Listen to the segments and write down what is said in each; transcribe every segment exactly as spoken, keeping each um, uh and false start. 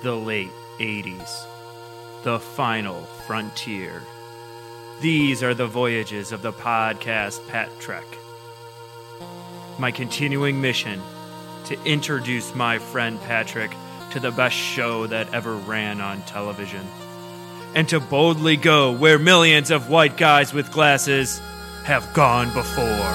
the late eighties, the final frontier. These are the voyages of the podcast Pat Trek. My continuing mission to introduce my friend Patrick to the best show that ever ran on television, and to boldly go where millions of white guys with glasses have gone before.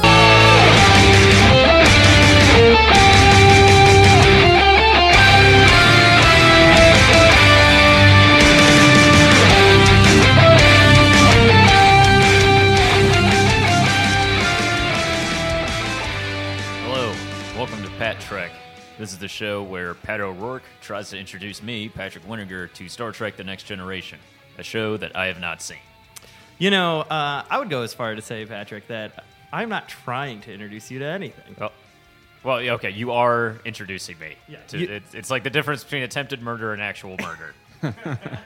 Welcome to Pat Trek. This is the show where Pat O'Rourke tries to introduce me, Patrick Winnegar, to Star Trek The Next Generation, a show that I have not seen. You know, uh, I would go as far to say, Patrick, that I'm not trying to introduce you to anything. Well, well yeah, okay, you are introducing me. Yeah, to, you- it's, it's like the difference between attempted murder and actual murder.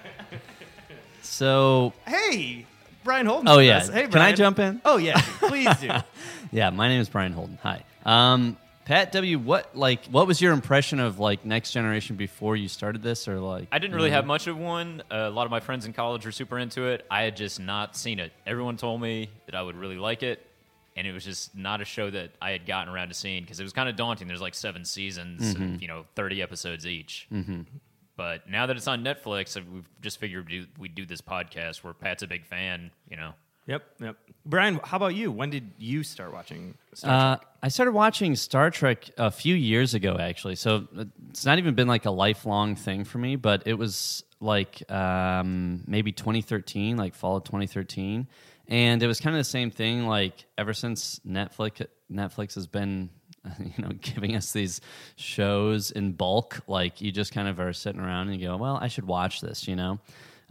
So, Hey, Brian Holden. oh yeah, Hey, can Brian. I jump in? Oh, yeah, please do. Yeah, my name is Brian Holden. Hi, um, Pat W. What like what was your impression of like Next Generation before you started this, or like? I didn't really have much of one. Uh, a lot of my friends in college were super into it. I had just not seen it. Everyone told me that I would really like it, and it was just not a show that I had gotten around to seeing because it was kind of daunting. There's like seven seasons, Mm-hmm. and, you know, thirty episodes each. Mm-hmm. But now that it's on Netflix, we've just figured we'd do, we'd do this podcast where Pat's a big fan, you know. Yep, yep. Brian, how about you? When did you start watching Star Uh, I started watching Star Trek a few years ago, actually. So it's not even been like a lifelong thing for me, but it was like um, maybe twenty thirteen, like fall of twenty thirteen, and it was kind of the same thing. Like ever since Netflix, Netflix has been, you know, giving us these shows in bulk. Like you just kind of are sitting around and you go, "Well, I should watch this," you know.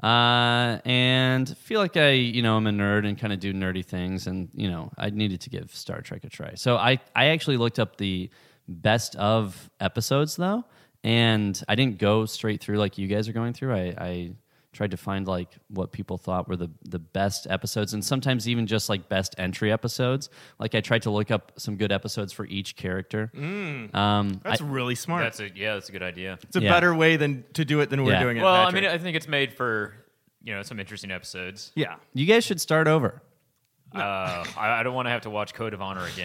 Uh, and feel like I, you know, I'm a nerd and kind of do nerdy things, and you know, I needed to give Star Trek a try. So I, I actually looked up the best of episodes though, and I didn't go straight through like you guys are going through. I, I tried to find like what people thought were the the best episodes, and sometimes even just like best entry episodes. Like I tried to look up some good episodes for each character. Trek? Um, That's I- really smart. That's a yeah, that's a good idea. it's a yeah. better way than to do it than we're Yeah. doing it. Well, I Patrick. mean, I think it's made for, you know, some interesting episodes. yeah. you guys should start over. Uh, I, I don't want to have to watch Code of Honor again.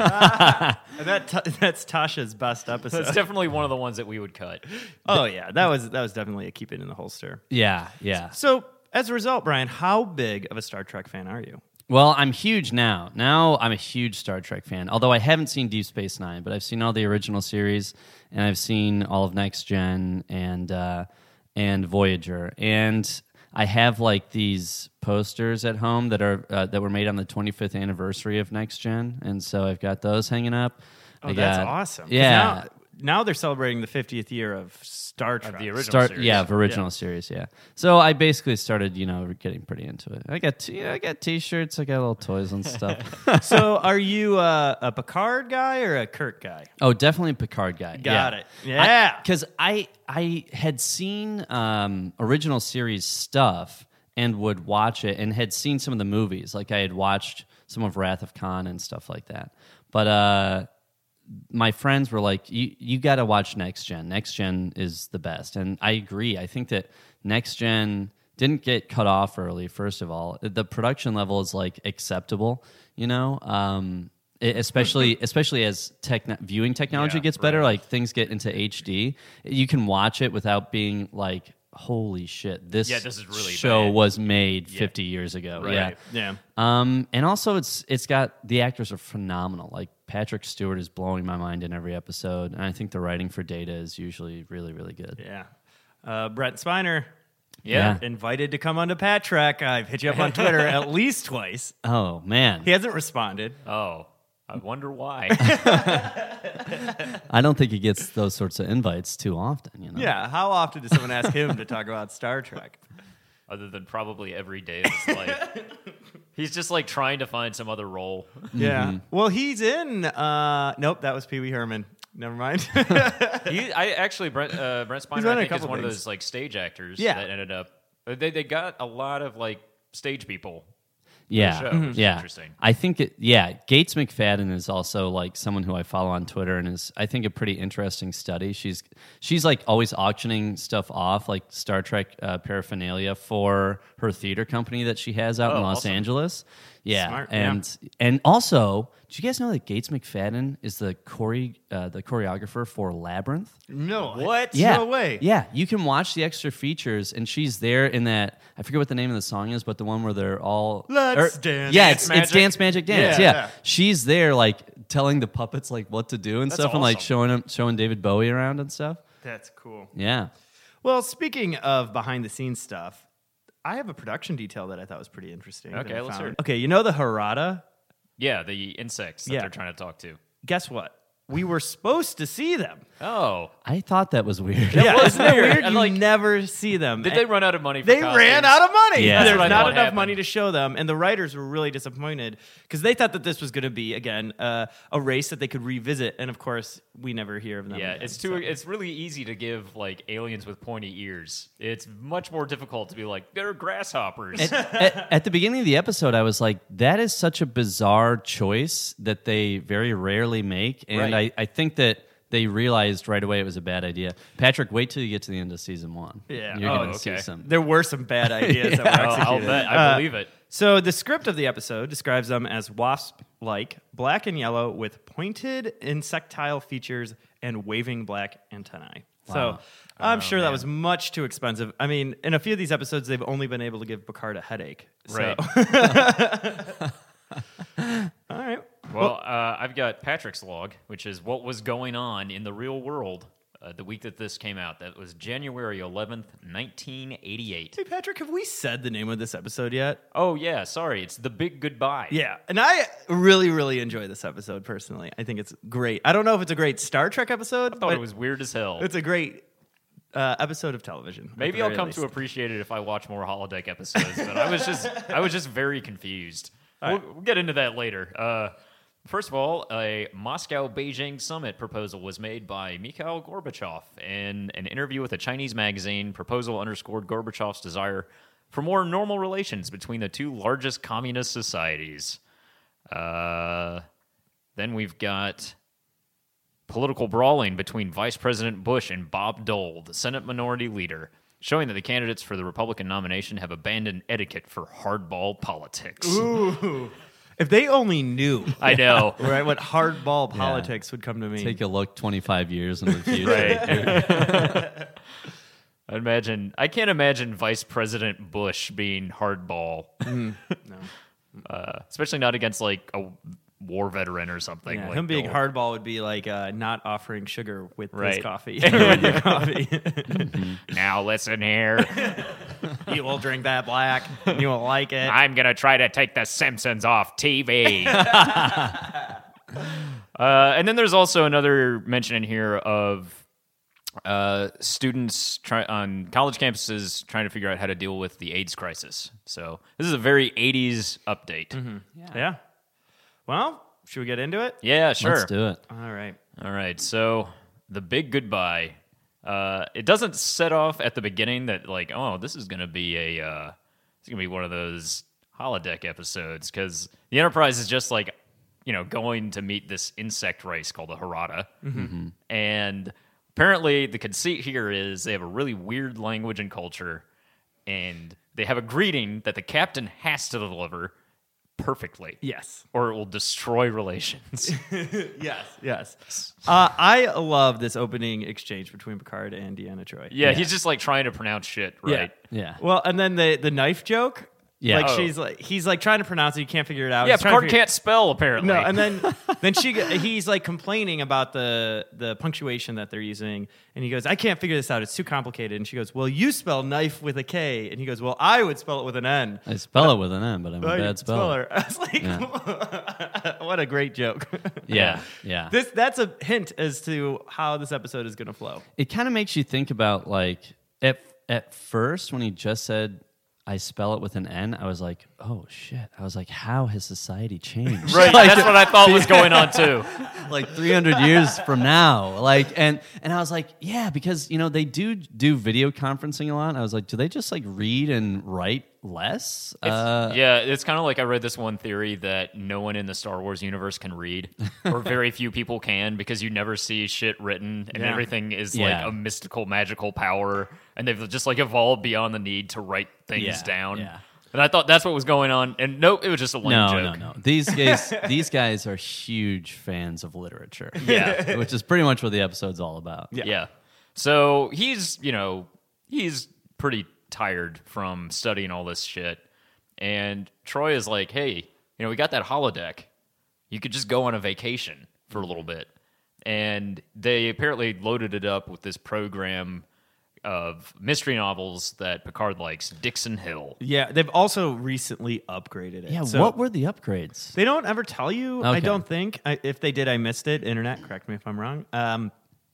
And that t- that's Tasha's best episode. That's definitely one of the ones that we would cut. Oh yeah, that was that was definitely a keep it in the holster. Yeah, yeah. So as a result, Brian, how big of a Star Trek fan are you? Well, I'm huge now. Now I'm a huge Star Trek fan. Although I haven't seen Deep Space Nine, but I've seen all the original series, and I've seen all of Next Gen and uh, and Voyager. And I have like these posters at home that are uh, that were made on the twenty-fifth anniversary of Next Gen, and so I've got those hanging up. Oh, I that's got- awesome. 'Cause Yeah. Now, now they're celebrating the fiftieth year of Star Trek. the original Start, series. yeah, of original Yeah. series, yeah. So I basically started, you know, getting pretty into it. I got, t- I got T-shirts, I got little toys and stuff. So are you uh, a Picard guy or a Kirk guy? Oh, definitely a Picard guy. Got yeah. it. Yeah. Because I, I had seen um, original series stuff and would watch it, and had seen some of the movies. Like I had watched some of Wrath of Khan and stuff like that. But uh, my friends were like, "You you got to watch Next Gen. Next Gen is the best." And I agree. I think that Next Gen didn't get cut off early. First of all, the production level is like acceptable. You know. Um, it- especially especially as techn- viewing technology Yeah, gets better, right. like things get into H D, you can watch it without being like, holy shit, this, Yeah, this is really show bad. was made fifty years ago. Right. Yeah. Yeah. Um, and also it's it's got, the actors are phenomenal. Like Patrick Stewart is blowing my mind in every episode, and I think the writing for Data is usually really, really good. Yeah. Uh, Brett Spiner, Yeah. invited to come onto Pat Trek. I've hit you up on Twitter at least twice. Oh man, He hasn't responded. Oh, I wonder why. I don't think he gets those sorts of invites too often. You know. Yeah. How often does someone ask him to talk about Star Trek? Other than probably every day of his life. He's just like trying to find some other role. Yeah. Well, he's in. Uh, nope, that was Pee Wee Herman. Never mind. He, I actually, Brent, uh, Brent He's Spiner, done a I think, is couple one of things. those like stage actors Yeah. that ended up. They they got a lot of like stage people. Yeah, show, which is yeah. interesting. I think it. Yeah, Gates McFadden is also like someone who I follow on Twitter, and is I think a pretty interesting study. She's she's like always auctioning stuff off, like Star Trek uh, paraphernalia for her theater company that she has out Oh, in Los awesome. Angeles. Yeah, Smart, and and also, do you guys know that Gates McFadden is the chore uh, the choreographer for Labyrinth? No. What? Yeah. No way. Yeah, you can watch the extra features, and she's there in that. I forget what the name of the song is, but the one where they're all Let's or- dance. Yeah, Dance it's, Magic? it's Dance Magic Dance. Yeah, Yeah, yeah. she's there, like telling the puppets like what to do and That's stuff, and like awesome. showing him, showing David Bowie around and stuff. That's cool. Yeah. Well, speaking of behind the scenes stuff, I have a production detail that I thought was pretty interesting. that Okay, I let's found. hear it. Okay, you know the Harada? Yeah, the insects that Yeah. they're trying to talk to. Guess what? We were supposed to see them. Oh. I thought that was weird. Yeah, was isn't it weird. weird? And, You like, never see them. Did And they run out of money for They costumes? ran out of money. Yeah. There's That's what I not thought enough happened. money to show them, and the writers were really disappointed because they thought that this was going to be again uh, a race that they could revisit, and of course, we never hear of them. Yeah, again, it's too. so. It's really easy to give like aliens with pointy ears. It's much more difficult to be like they're grasshoppers. at, at, at the beginning of the episode, I was like, that is such a bizarre choice that they very rarely make. And Right. I, I think that they realized right away it was a bad idea. Patrick, wait till you get to the end of season one. Yeah. You're Oh, going to okay. see some. There were some bad ideas that were Oh, I'll executed. bet. I Uh, believe it. So the script of the episode describes them as wasp-like, black and yellow, with pointed insectile features and waving black antennae. So Wow. I'm Oh, sure that man. was much too expensive. I mean, in a few of these episodes, they've only been able to give Picard a headache. So. Right. All right. Well, uh, I've got Patrick's log, which is what was going on in the real world uh, the week that this came out. That was January eleventh, nineteen eighty-eight. Hey, Patrick, have we said the name of this episode yet? Oh, yeah, sorry. It's The Big Goodbye. Yeah, and I really, really enjoy this episode personally. I think it's great. I don't know if it's a great Star Trek episode, I thought but it was weird as hell. it's a great uh, episode of television. at Maybe the I'll very come least. to appreciate it if I watch more holodeck episodes. But I was just, I was just very confused. We'll, we'll get into that later. Uh, first of all, a Moscow-Beijing summit proposal was made by Mikhail Gorbachev. In an interview with a Chinese magazine, proposal underscored Gorbachev's desire for more normal relations between the two largest communist societies. Uh, then we've got political brawling between Vice President Bush and Bob Dole, the Senate Minority Leader, showing that the candidates for the Republican nomination have abandoned etiquette for hardball politics. Ooh. If they only knew, I know. right, what hardball politics would come to mean. Take a look twenty-five years in the future. Right. I imagine. I can't imagine Vice President Bush being hardball, no. uh, especially not against like a war veteran or something. Yeah, like him being Dole. hardball would be like uh, not offering sugar with his Right. coffee. or with your coffee. Now listen here. You will drink that black. You will like it. I'm gonna try to take The Simpsons off T V. uh, and then there's also another mention in here of uh, students try on college campuses trying to figure out how to deal with the AIDS crisis. So this is a very eighties update. Yeah. Well, should we get into it? Yeah, sure. Let's do it. All right. All right, so the big goodbye. Uh, it doesn't set off at the beginning that like, oh, this is gonna be a, uh, it's gonna be one of those holodeck episodes because the Enterprise is just like, you know, going to meet this insect race called the Harada, Mm-hmm. and apparently the conceit here is they have a really weird language and culture, and they have a greeting that the captain has to deliver perfectly. Yes. Or it will destroy relations. Yes. Yes. Uh, I love this opening exchange between Picard and Deanna Troy. Yeah, he's just like trying to pronounce shit, right? Yeah. Well, and then the the knife joke. Yeah. Like Oh. she's like he's like trying to pronounce it, he can't figure it out. Yeah, He's trying to Picard figure- can't spell apparently. No, and then then she he's like complaining about the the punctuation that they're using, and he goes, "I can't figure this out. It's too complicated." And she goes, "Well, you spell knife with a K," and he goes, "Well, I would spell it with an N." I spell it with an N, but I'm a Oh, you bad speller. speller. I was like, what a great joke. Yeah. Yeah. This that's a hint as to how this episode is going to flow. It kind of makes you think about like at at first when he just said I spell it with an N, I was like, oh shit. I was like, how has society changed? right, Like, that's what I thought was going on too. like three hundred years from now. Like and and I was like, yeah, because you know, they do do video conferencing a lot. And I was like, do they just like read and write less. It's- Uh, yeah, it's kind of like I read this one theory that no one in the Star Wars universe can read, or very few people can, because you never see shit written, and Yeah. everything is Yeah. like a mystical, magical power, and they've just like evolved beyond the need to write things Yeah, down. yeah. And I thought that's what was going on, and nope, it was just a lame No, joke. no, no. These guys, these guys are huge fans of literature. Yeah. which is pretty much what the episode's all about. Yeah. Yeah. So he's, you know, he's pretty tired from studying all this shit. And Troy is like, hey, you know, we got that holodeck. You could just go on a vacation for a little bit. And they apparently loaded it up with this program of mystery novels that Picard likes, Dixon Hill. Yeah, they've also recently upgraded it. Yeah, So what were the upgrades? they don't ever tell you. I Okay. don't think. I, if they did, I missed it. Internet, correct me if I'm wrong. Um,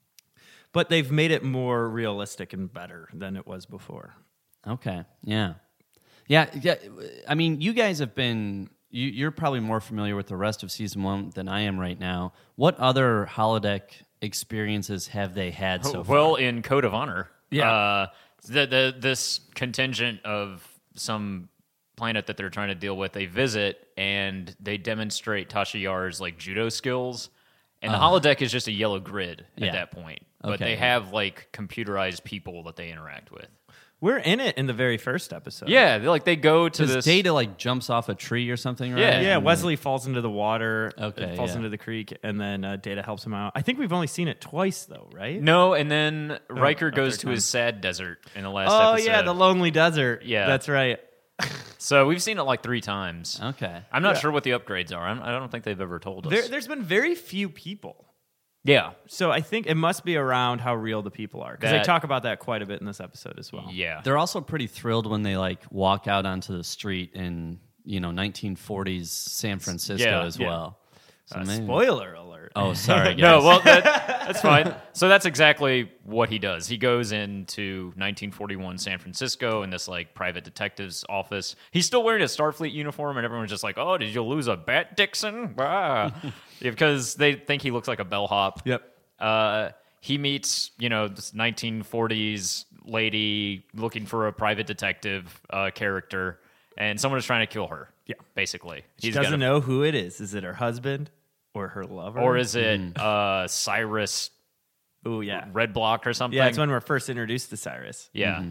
but they've made it more realistic and better than it was before. Okay. Yeah. Yeah. Yeah. I mean, you guys have been. You, you're probably more familiar with the rest of season one than I am right now. What other holodeck experiences have they had so far? Well, in Code of Honor, Yeah. uh, the, the this contingent of some planet that they're trying to deal with, they visit and they demonstrate Tasha Yar's like judo skills, and the holodeck is just a yellow grid at Yeah. that point. But Okay. they have like computerized people that they interact with. We're in it in the very first episode. Yeah, they like they go to Because this. Data like jumps off a tree or something, right? Yeah. Yeah, And- Wesley falls into the water. Okay, uh, falls yeah. into the creek, and then uh, Data helps him out. I think we've only seen it twice, though, right? No, and then Riker a goes third to time. his sad desert in the last Oh episode. yeah, the lonely desert. Yeah. that's right. So we've seen it like three times. Okay. I'm not Yeah. sure what the upgrades are. I'm, I don't think they've ever told us. There, there's been very few people, yeah, so I think it must be around how real the people are because they That- talk about that quite a bit in this episode as well. yeah. They're also pretty thrilled when they like walk out onto the street in you know nineteen forties San Francisco Yeah, as yeah. well. So Uh, maybe- spoiler alert. Oh, sorry, guys. No, well, that, that's fine. So that's exactly what he does. He goes into nineteen forty-one San Francisco in this like private detective's office. He's still wearing his Starfleet uniform, and everyone's just like, "Oh, did you lose a bet, Dixon?" Ah. Yeah, because they think he looks like a bellhop. Yep. Uh, he meets, you know, this nineteen forties lady looking for a private detective uh, character, and someone is trying to kill her. Yeah. basically. She He's doesn't gotta- know who it is. Is it her husband or her lover? Or is it uh, Cyrus Oh yeah, Red Block or something? yeah. It's when we're first introduced to Cyrus. Yeah.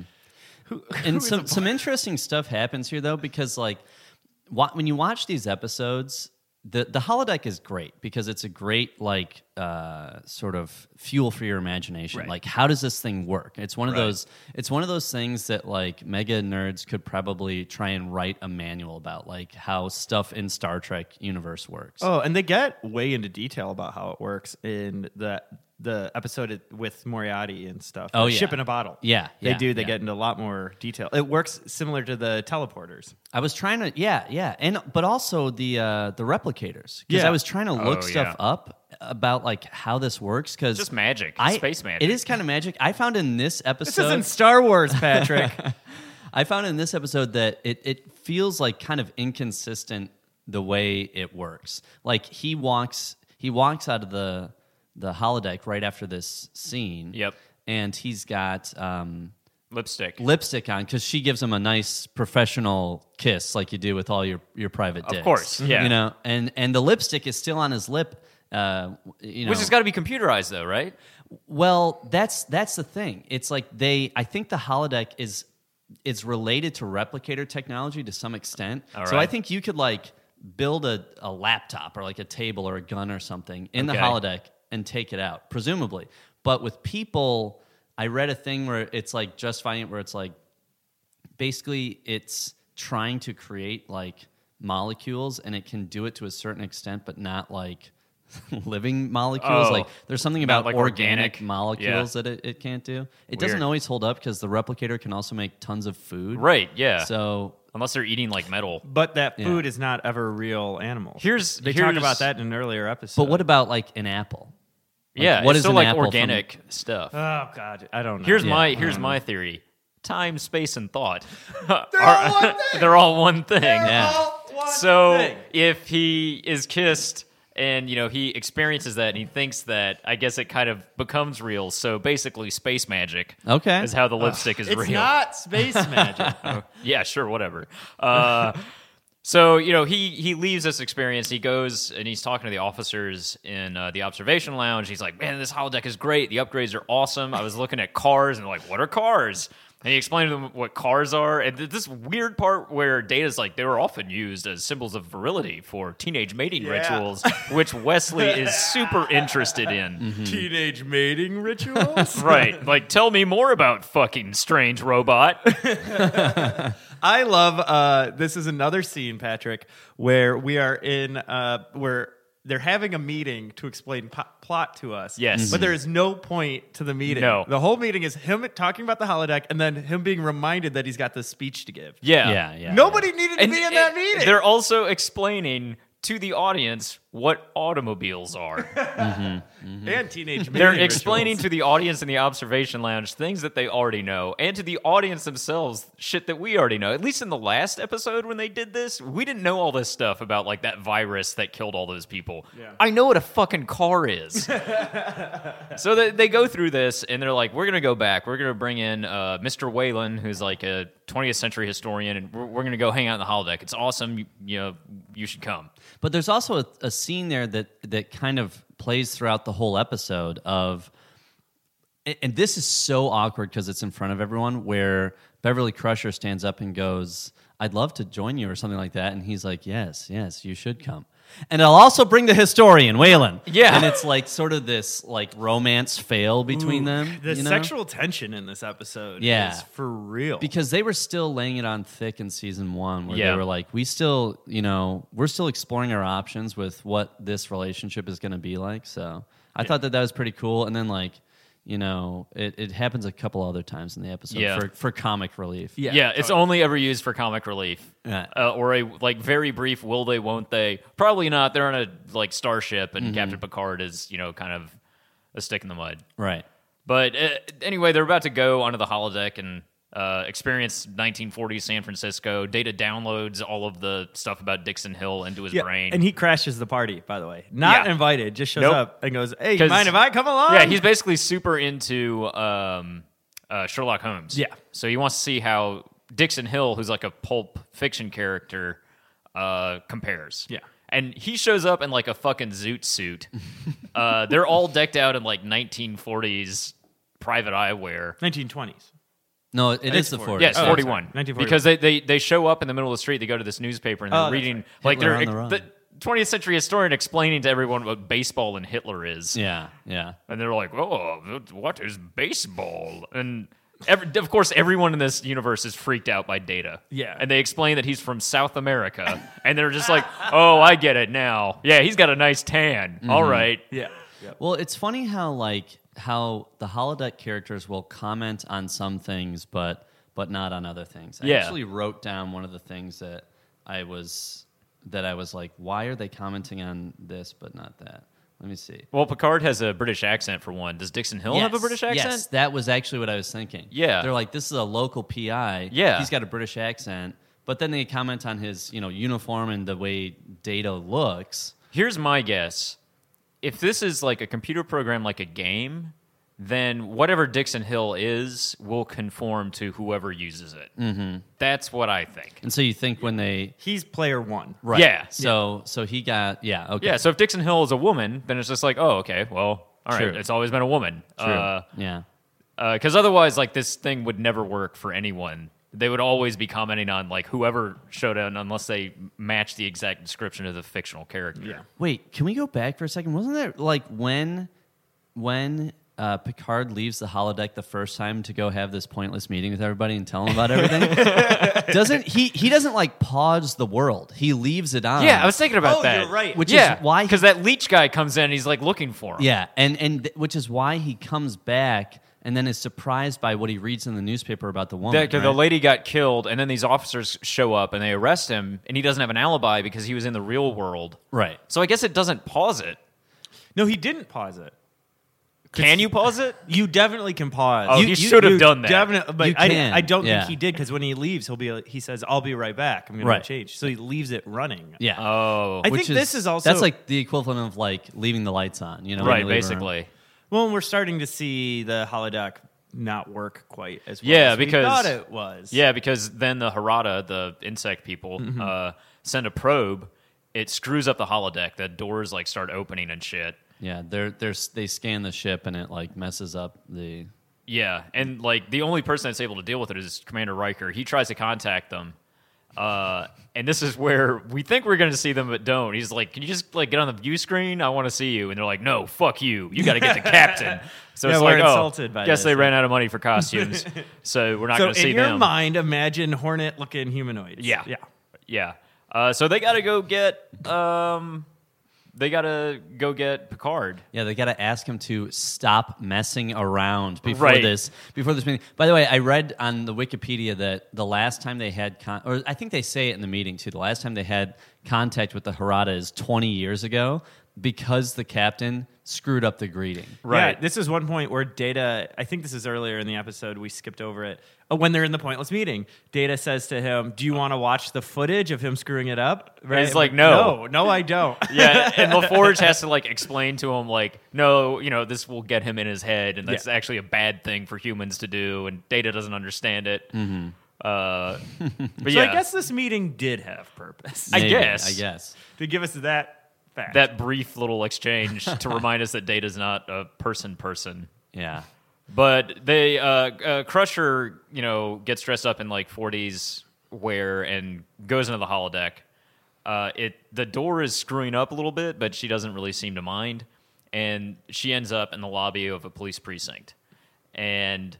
and some some interesting stuff happens here though because like wa- when you watch these episodes the the holodeck is great because it's a great like uh, sort of fuel for your imagination. Right. Like how does this thing work? It's one of Right. those it's one of those things that like mega nerds could probably try and write a manual about like how stuff in Star Trek universe works. Oh, and they get way into detail about how it works in the the episode with Moriarty and stuff. Oh, Like yeah. Ship in a Bottle. Yeah, they yeah, do. They yeah. get into a lot more detail. It works similar to the teleporters. I was trying to, yeah, yeah, and but also the uh, the replicators because Yeah. I was trying to look Oh, stuff yeah. up about like how this works because Just magic. I, Space magic. It is kind of magic. I found in this This episode, isn't Star Wars, Patrick. I found in this episode that it it feels like kind of inconsistent the way it works. Like he walks he walks out of the the holodeck right after this scene. Yep. and he's got. Um, Lipstick. lipstick on because she gives him a nice professional kiss like you do with all your, your private dicks. Of course, yeah. You know, and, and the lipstick is still on his lip. Uh, you know, Which has got to be computerized, though, right? well, that's that's the thing. It's like they. I think the holodeck is it's related to replicator technology to some extent. All So I right. think you could like build a, a laptop or like a table or a gun or something in the Okay. holodeck and take it out, presumably. But with people, I read a thing where it's like Just Valiant, where it's like basically it's trying to create like molecules and it can do it to a certain extent, but not like living molecules. Oh, like there's something not about like organic, organic. molecules Yeah. that it, it can't do. It doesn't Weird. always hold up because the replicator can also make tons of food. Right, yeah. So Unless they're eating like metal. But that Yeah. food is not ever real animals. Here's- they here's- talk about that in an earlier episode. but what about like an apple? Like, yeah, what it's is still an like apple from- organic stuff. Oh God, I don't know. Here's Yeah. my here's my theory. Time, space, and thought. They're all one thing. They're all one thing. Yeah. So if he is kissed And, you know, he experiences that and he thinks that, I guess it kind of becomes real. So basically, space magic Okay. is how the lipstick is It's real. not space magic. Yeah, sure, whatever. Uh, so, you know, he, he leaves this experience. He goes and he's talking to the officers in uh, the observation lounge. He's like, man, this holodeck is great. The upgrades are awesome. I was looking at cars and like, what are cars? And he explained to them what cars are. And th- this weird part where Data's like, they were often used as symbols of virility for teenage mating Yeah. rituals, which Wesley is super interested in. Teenage mating rituals? Right. Like, tell me more about fucking strange robot. I love uh this is another scene, Patrick, where we are in uh where they're having a meeting to explain po- plot to us. Yes. But there is no point to the meeting. No. The whole meeting is him talking about the holodeck and then him being reminded that he's got this speech to give. Yeah. Yeah, yeah. Nobody needed to And be in that it- meeting. They're also explaining to the audience what automobiles are. and teenage mating They're rituals. explaining to the audience in the observation lounge things that they already know, and to the audience themselves shit that we already know. At least in the last episode when they did this, we didn't know all this stuff about like that virus that killed all those people. Yeah. I know what a fucking car is. So they, they go through this, and they're like, we're going to go back. We're going to bring in uh, Mister Whalen, who's like a twentieth century historian, and we're, we're going to go hang out in the holodeck. It's awesome. You, you know, you should come. But there's also a, a scene there that that kind of plays throughout the whole episode of, and- and this is so awkward because it's in front of everyone, where Beverly Crusher stands up and goes, "I'd love to join you," or something like that, and he's like, "Yes, yes, you should come." And I'll also bring the historian, Waylon. Yeah. And it's like sort of this like romance fail between them. The you know? sexual tension in this episode Yeah. is for real. Because they were still laying it on thick in season one, where Yeah. they were like, we still, you know, we're still exploring our options with what this relationship is going to be like. So I thought that that was pretty cool. And then, like, you know, it, it happens a couple other times in the episode Yeah. for, for comic relief. Yeah, Yeah, it's only ever used for comic relief. Yeah. Uh, or a like very brief will they, won't they? Probably not. They're on a like starship and Captain Picard is, you know, kind of a stick in the mud. Right. But uh, anyway, they're about to go onto the holodeck and uh, experience nineteen forties San Francisco. Data downloads all of the stuff about Dixon Hill into his Yeah, brain. and he crashes the party, by the way. Not Yeah. invited, just shows Nope. up and goes, "Hey, 'Cause- mind if I come along?" Yeah, he's basically super into um, uh, Sherlock Holmes. Yeah. So he wants to see how Dixon Hill, who's like a pulp fiction character, uh, compares. Yeah. And he shows up in like a fucking zoot suit. uh, they're all decked out in like nineteen forties private eyewear. nineteen twenties. No, it It's is the forty. forties. Yes, Oh, forty-one. sorry, nineteen forty-one. Because they, they they show up in the middle of the street. They go to this newspaper and they're Oh, that's reading right. like Hitler they're on the run. the twentieth century historian explaining to everyone what baseball and Hitler is. Yeah, yeah. And they're like, "Oh, what is baseball?" And every, of course, everyone in this universe is freaked out by Data. Yeah. And they explain that he's from South America, and they're just like, "Oh, I get it now. Yeah, he's got a nice tan. All right." Yeah. Yep. Well, it's funny how like how the holodeck characters will comment on some things, but but not on other things. I Yeah. actually wrote down one of the things that I was that I was like, why are they commenting on this but not that? Let me see. Well, Picard has a British accent for one. Does Dixon Hill have a Yes, British accent? Yes, that was actually what I was thinking. Yeah. They're like, this is a local P I. Yeah. He's got a British accent. But then they comment on his, you know, uniform and the way Data looks. Here's my guess. If this is like a computer program like a game, then whatever Dixon Hill is will conform to whoever uses it. Mm-hmm. That's what I think. And so you think when they He's player one. right. Yeah. So so he got yeah, okay. Yeah, so if Dixon Hill is a woman, then it's just like, oh, okay, well, all right, True. it's always been a woman. True. Uh, yeah. Because otherwise, like, this thing would never work for anyone. They would always be commenting on, like, whoever showed up unless they match the exact description of the fictional character. Yeah. Wait, can we go back for a second? Wasn't there like when when uh, Picard leaves the holodeck the first time to go have this pointless meeting with everybody and tell them about everything? doesn't he? He doesn't like pause the world. He leaves it on. Yeah, I was thinking about Oh, that. you're right. Which yeah, is why he- because that leech guy comes in and he's, like, looking for him. Yeah, and and th- which is why he comes back and then is surprised by what he reads in the newspaper about the woman. The, the right? lady got killed, and then these officers show up and they arrest him, and he doesn't have an alibi because he was in the real world. Right. So I guess it doesn't pause it. No, he didn't pause it. Can you pause it? You definitely can pause. Oh, you, he should have you done that. Definitely, but You I, can, I don't yeah. think he did because when he leaves, he'll be. He says, "I'll be right back. I'm going Right. to change." So he leaves it running. Yeah. Oh, I Which think this is also that's like the equivalent of like leaving the lights on. You know, when right, you leave a room. basically. well, we're starting to see the holodeck not work quite as well Yeah, as we because- thought it was. Yeah, because then the Harada, the insect people, Mm-hmm. uh, send a probe. It screws up the holodeck. The doors like start opening and shit. Yeah, they're they're they scan the ship and it like messes up the. Yeah, and like the only person that's able to deal with it is Commander Riker. He tries to contact them, uh, and this is where we think we're going to see them, but don't. He's like, "Can you just like get on the view screen? I want to see you." And they're like, "No, fuck you. You got to get the captain." So Yeah, it's we're like, oh, insulted by guess this, they yeah. ran out of money for costumes, so we're not So going to see in your them. mind, imagine Hornet-looking humanoids. Yeah. yeah. Yeah. Uh, so they got to go get. Um, they got to go get Picard. Yeah, they got to ask him to stop messing around before Right. this before this meeting. By the way, I read on the Wikipedia that the last time they had con- or I think they say it in the meeting too. The last time they had contact with the Harada is twenty years ago because the captain screwed up the greeting. Right. Yeah, this is one point where Data, I think this is earlier in the episode, we skipped over it. Oh, when they're in the pointless meeting, Data says to him, "Do you want to watch the footage of him screwing it up?" Right? he's like, "No." No, no, I don't. Yeah, and LaForge has to like explain to him like, no, you know, this will get him in his head, and that's Yeah. actually a bad thing for humans to do, and Data doesn't understand it. Mm-hmm. Uh, but So yeah, I guess this meeting did have purpose. I Maybe, guess. I guess. to give us that fact. that brief little exchange to remind us that Data's not a person person. Yeah. But they uh, uh, Crusher, you know, gets dressed up in like forties wear and goes into the holodeck. Uh, it the door is screwing up a little bit, but she doesn't really seem to mind, and she ends up in the lobby of a police precinct, and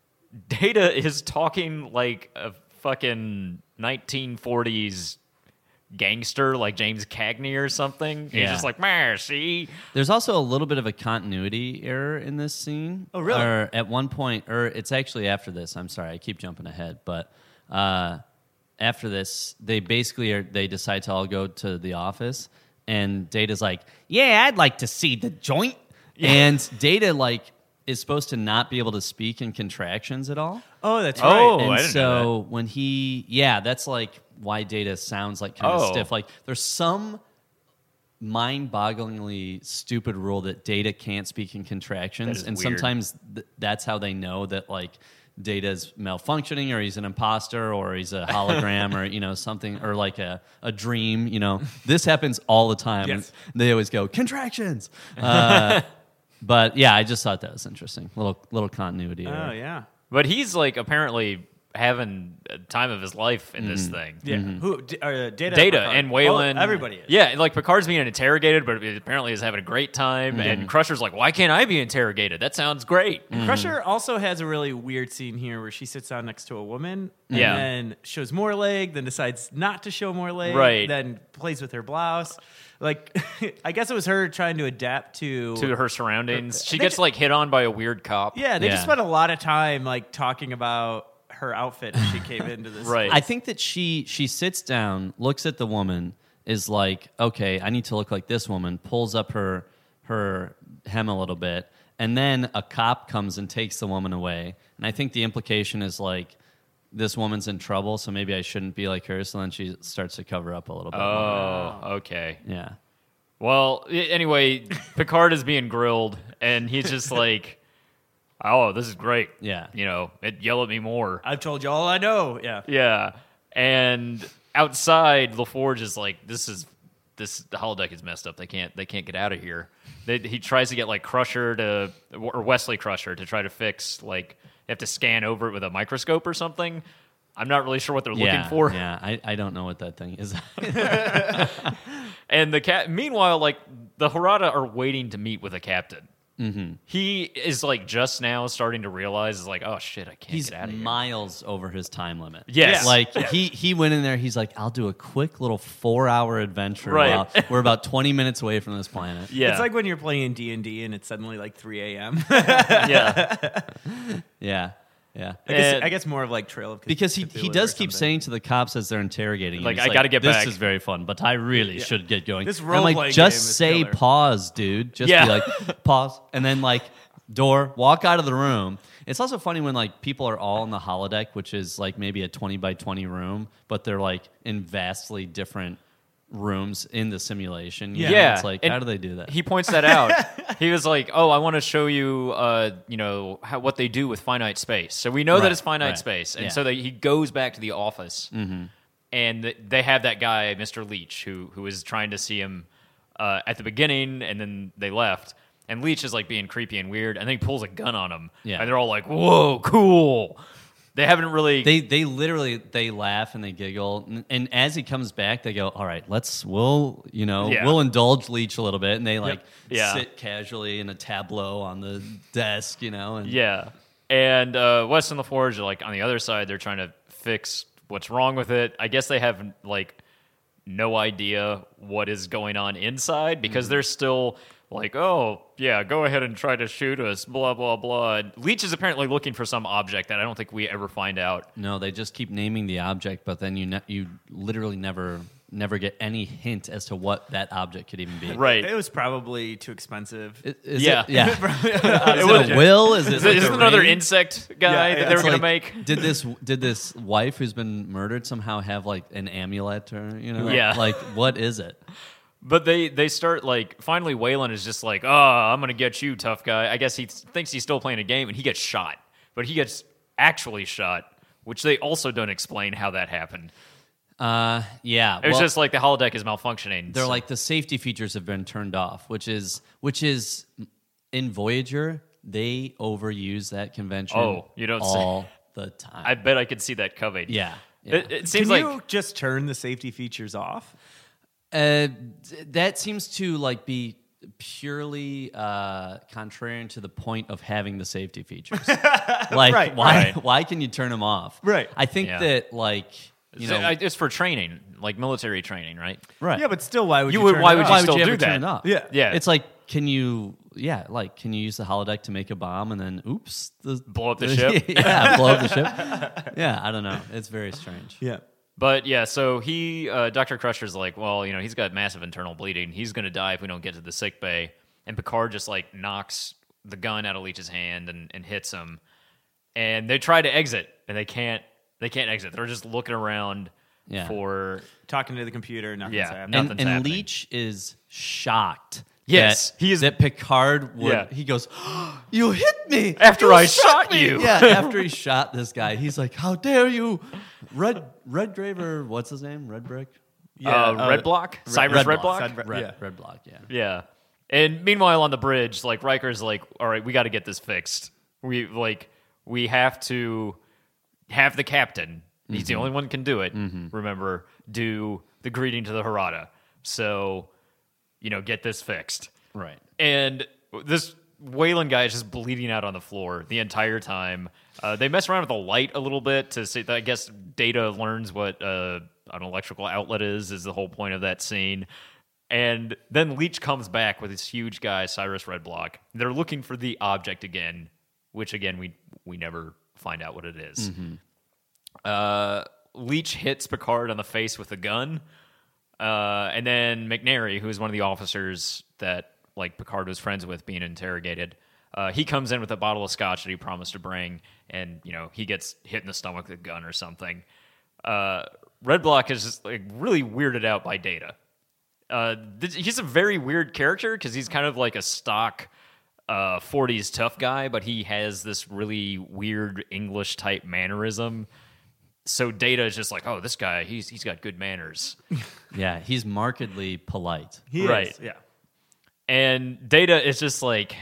Data is talking like a fucking nineteen forties gangster, like James Cagney or something. He's Yeah. just like, "Meh, see." There's also a little bit of a continuity error in this scene. Oh, really? Or at one point, or it's actually after this. I'm sorry, I keep jumping ahead, but uh, after this, they basically are. They decide to all go to the office, and Data's like, "Yeah, I'd like to see the joint." And Data like is supposed to not be able to speak in contractions at all. oh, that's Oh, right. and I didn't so know when he, yeah, that's like why Data sounds like kind of Oh. stiff. Like there's some mind-bogglingly stupid rule that Data can't speak in contractions, is and weird. sometimes th- that's how they know that like Data's malfunctioning, or he's an imposter, or he's a hologram, or you know something, or like a, a dream. You know, this happens all the time. Yes. And they always go contractions. Uh, but yeah, I just thought that was interesting. Little little continuity. Oh, there. yeah. But he's like apparently having a time of his life in this thing. Yeah. Who? D- uh, Data. Data Picard. and Waylon. Oh, everybody is. Yeah, like Picard's being interrogated, but apparently is having a great time. And Crusher's like, why can't I be interrogated? That sounds great. Crusher also has a really weird scene here where she sits down next to a woman and Yeah. then shows more leg, then decides not to show more leg, Right. then plays with her blouse. Like, I guess it was her trying to adapt to. To her surroundings. She They gets ju- like hit on by a weird cop. yeah, they just Yeah. spent a lot of time like talking about her outfit as she came into this. Right. I think that she she sits down, looks at the woman, is like, okay, I need to look like this woman, pulls up her her hem a little bit, and then a cop comes and takes the woman away. And I think the implication is like, this woman's in trouble, so maybe I shouldn't be like her. So then she starts to cover up a little bit. more. Oh, okay. Yeah. Well, i- anyway, Picard is being grilled, and he's just like, oh, this is great. Yeah. You know, it, yell at me more. I've told you all I know. Yeah. Yeah. And outside, LaForge is like, this is this the holodeck is messed up. They can't they can't get out of here. They, he tries to get like Crusher to or Wesley Crusher to try to fix like they have to scan over it with a microscope or something. I'm not really sure what they're yeah, looking for. Yeah, I, I don't know what that thing is. And the cat. Meanwhile, like the Harada are waiting to meet with a captain. Mm-hmm. He is like just now starting to realize, is like, oh shit, I can't He's get out of here. miles over his time limit. Yes. Like he he went in there, he's like, I'll do a quick little four hour adventure. Right. while we're about twenty minutes away from this planet. Yeah, It's like when you're playing D and D and it's suddenly like three a.m. yeah, Yeah. Yeah. I guess, And- I guess more of like Trail of Because he, he Cthulhu does or keep something. saying to the cops as they're interrogating him, Like, he's I gotta get this back. is very fun, but I really should get going. This And I'm like, role-playing just game is say killer." pause, dude. Just Yeah. be like, pause. And then like door, walk out of the room. It's also funny when like people are all in the holodeck, which is like maybe a twenty by twenty room, but they're like in vastly different rooms in the simulation. You know? Yeah. It's like, And how do they do that? He points that out. He was like, "Oh, I want to show you, uh, you know, how, what they do with finite space." So we know Right, that it's finite right. space, and Yeah. so they, he goes back to the office, Mm-hmm. and th- they have that guy, Mister Leach, who who is trying to see him uh, at the beginning, and then they left. And Leach is like being creepy and weird, and then he pulls a gun on him, Yeah. and they're all like, "Whoa, cool!" They haven't really. They they literally they laugh and they giggle, and, and as he comes back, they go, "All right, let's we'll you know Yeah. we'll indulge Leach a little bit," and they like Yeah. sit casually in a tableau on the desk, you know, and Yeah. And uh, West and LaForge are like on the other side. They're trying to fix what's wrong with it. I guess they have like no idea what is going on inside because Mm-hmm. they're still like, oh, yeah, go ahead and try to shoot us, blah, blah, blah. And Leach is apparently looking for some object that I don't think we ever find out. no, they just keep naming the object, but then you ne- you literally never never get any hint as to what that object could even be. Right. It was probably too expensive. I- Is Yeah. it, yeah. It Is was- it a will? Is it Is like it a another ring? insect guy Yeah, that yeah. they were It's going to like, make? Did this did this wife who's been murdered somehow have like an amulet or you know? Yeah. Like what is it? But they, they start, like, finally Waylon is just like, oh, I'm going to get you, tough guy. I guess he th- thinks he's still playing a game, and he gets shot. But he gets actually shot, which they also don't explain how that happened. Uh, yeah. It was well, just like the holodeck is malfunctioning. they're so- like the safety features have been turned off, which is which is in Voyager they overuse that convention. Oh, you don't say. all the time. I bet I could see that coming. yeah. yeah. It, it seems Can like you just turn the safety features off? Uh, d- that seems to like be purely uh, contrarian to the point of having the safety features. Like, Right, why? right. Why can you turn them off? Right. I think Yeah. that like you know. I- it's for training, like military training, right? right. Yeah, but still, why would You you? would- turn why it would off? you why still would you do ever that? turn it off? Yeah. Yeah. It's like, can you? Yeah, like can you use the holodeck to make a bomb and then oops, the, Blow up the ship? yeah, blow up the ship. Yeah, I don't know. It's very strange. Yeah. But yeah, so he, uh, Doctor Crusher's like, well, you know, he's got massive internal bleeding. He's going to die if we don't get to the sick bay. And Picard just like knocks the gun out of Leach's hand and, and hits him. And they try to exit, and they can't. They can't exit. They're just looking around Yeah. for. Talking to the computer, nothing's Yeah. happening. Nothing's and and happening. Leach is shocked. Yes, that, he is- That Picard would. Yeah. He goes, "You hit me After You I shot you." Yeah, after he shot this guy, he's like, "How dare you, Red Redgrave or what's his name? Red Brick, Yeah, uh, Red Block? Cyrus Red Block? Red- Red, yeah. Red Block." Yeah, Yeah. And meanwhile, on the bridge, like Riker's like, all right, we got to get this fixed. We like we have to have the captain. He's the only one who can do it. Remember, do the greeting to the Harada. So, you know, get this fixed. right. And this Wayland guy is just bleeding out on the floor the entire time. Uh, they mess around with the light a little bit to see. I guess Data learns what uh, an electrical outlet is. Is the whole point of that scene. And then Leach comes back with this huge guy, Cyrus Red Block. They're looking for the object again, which again we we never find out what it is. Uh, Leach hits Picard on the face with a gun, uh, and then McNary, who is one of the officers that like Picard was friends with, being interrogated. Uh, he comes in with a bottle of scotch that he promised to bring, and you know he gets hit in the stomach with a gun or something. Uh, Red Block is just like really weirded out by Data. Uh, th- he's a very weird character because he's kind of like a stock uh, forties tough guy, but he has this really weird English type mannerism. So Data is just like, oh, this guy, he's he's got good manners. Yeah, he's markedly polite. He Right. is. Yeah. And Data is just like,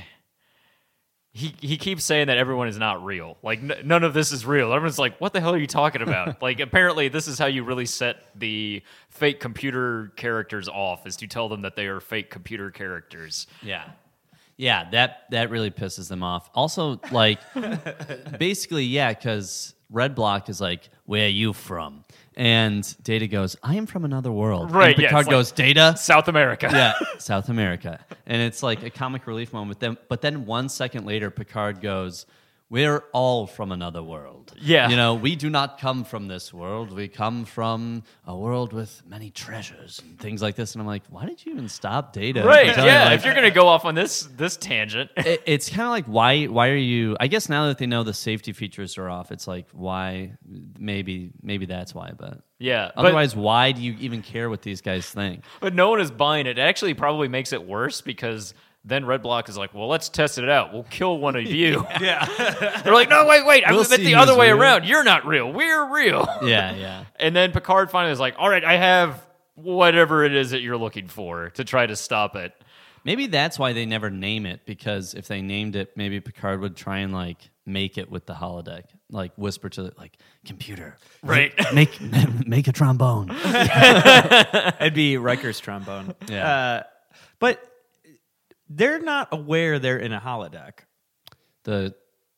he he keeps saying that everyone is not real. Like, n- none of this is real. Everyone's like, what the hell are you talking about? Like, apparently this is how you really set the fake computer characters off, is to tell them that they are fake computer characters. Yeah. Yeah, that that really pisses them off. Also, like, basically, yeah, because Red Block is like, "Where are you from?" And Data goes, "I am from another world." Right, And yeah, Picard it's like- goes, "Data." South America. Yeah, South America, and it's like a comic relief moment. Then, but then one second later, Picard goes, we're all from another world. Yeah. You know, we do not come from this world. We come from a world with many treasures and things like this. And I'm like, why did you even stop Data? Right, Tell yeah. me, like, if you're going to go off on this this tangent. it, it's kind of like, why Why are you... I guess now that they know the safety features are off, it's like, why... Maybe maybe that's why, but... Yeah. But, Otherwise, why do you even care what these guys think? but no one is buying it. It actually probably makes it worse because... Then Red Block is like, well, let's test it out. We'll kill one of you. Yeah. They're like, no, wait, wait. I We'll meant see the other who's way real. around. You're not real. We're real. Yeah, yeah. And then Picard finally is like, all right, I have whatever it is that you're looking for to try to stop it. Maybe that's why they never name it, because if they named it, maybe Picard would try and like make it with the holodeck, like whisper to it, like, computer, Right. make make a trombone. It'd be Riker's trombone. Yeah. Uh, but they're not aware they're in a holodeck. The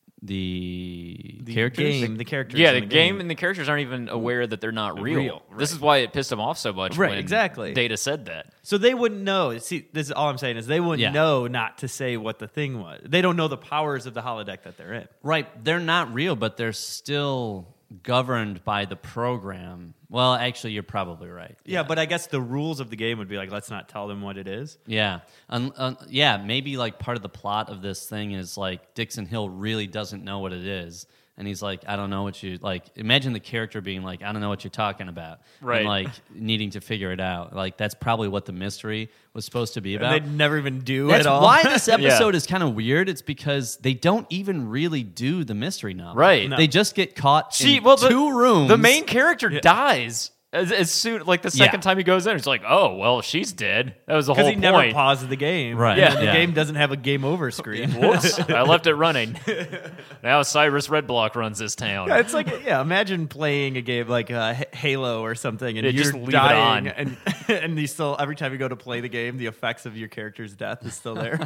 the, The characters, game, the characters. Yeah, in the game and the characters aren't even aware that they're not real. Real, This is why it pissed them off so much Right, when exactly. Data said that. So they wouldn't know. See, this is all I'm saying is they wouldn't Yeah. know not to say what the thing was. They don't know the powers of the holodeck that they're in. right? They're not real, but they're still governed by the program. Well, actually, you're probably right. Yeah, but I guess the rules of the game would be like, let's not tell them what it is. Yeah. Un, un, yeah, maybe like part of the plot of this thing is like Dixon Hill really doesn't know what it is. And he's like, I don't know what you, like, imagine the character being like, I don't know what you're talking about. Right. And like needing to figure it out. Like, that's probably what the mystery was supposed to be about. And they'd never even do That's it all. why this episode Yeah. is kind of weird. It's because they don't even really do the mystery novel. Right. They just get caught See, in well, the, two rooms. The main character dies. As, as soon, like the second Yeah. time he goes in, it's like, oh, well, she's dead. That was the whole Because he point. never paused the game. Right. And Yeah. the Yeah. game doesn't have a game over screen. Whoops, I left it running. Now Cyrus Redblock runs this town. Yeah, it's like, yeah, imagine playing a game like uh, H- Halo or something, and Yeah, you're just leave it dying, on. and and you still every time you go to play the game, the effects of your character's death is still there.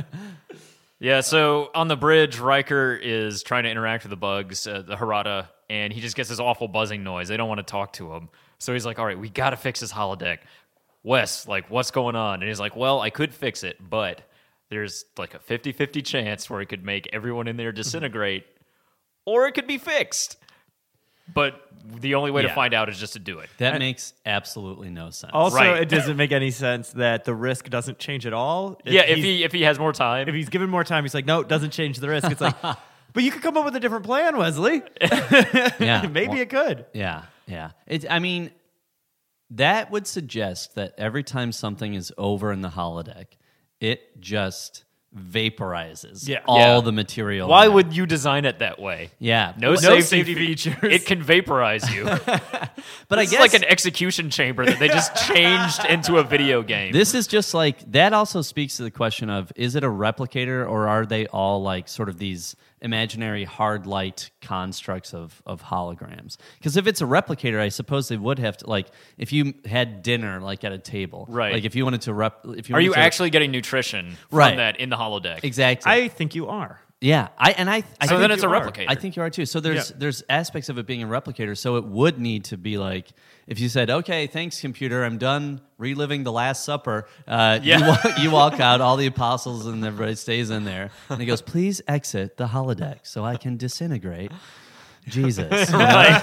Yeah, so on the bridge, Riker is trying to interact with the bugs, uh, the Harada, and he just gets this awful buzzing noise. They don't want to talk to him. So he's like, all right, we got to fix this holodeck. Wes, like, what's going on? And he's like, well, I could fix it, but there's like a fifty-fifty chance where it could make everyone in there disintegrate, or it could be fixed. But the only way to Yeah. find out is just to do it. That makes absolutely no sense. Also, Right. it doesn't make any sense that the risk doesn't change at all. yeah, if he's- he if he has more time. if he's given more time, he's like, no, it doesn't change the risk. It's like, but you could come up with a different plan, Wesley. yeah. Maybe Well, it could. Yeah, yeah. It, I mean, that would suggest that every time something is over in the holodeck, it just vaporizes Yeah. all Yeah. the material. Why in it. would you design it that way? Yeah. No, No safety, safety fe- features. It can vaporize you. But I It's guess like an execution chamber that they just changed into a video game. this is just like that. Also speaks to the question of: is it a replicator, or are they all like sort of these imaginary hard light constructs of of holograms? Because if it's a replicator, I suppose they would have to, like, if you had dinner like at a table, Right. Like if you wanted to rep, if you Are wanted you to, actually getting nutrition from Right. that in the holodeck? exactly? I think you are. yeah, I and I. I So think then it's a you are. replicator. I think you are too. So there's Yeah. there's aspects of it being a replicator. So it would need to be like, if you said, "Okay, thanks, computer, I'm done reliving the Last Supper." Uh, Yeah. you, walk, you walk out, all the apostles and everybody stays in there, and he goes, "Please exit the holodeck so I can disintegrate." Jesus,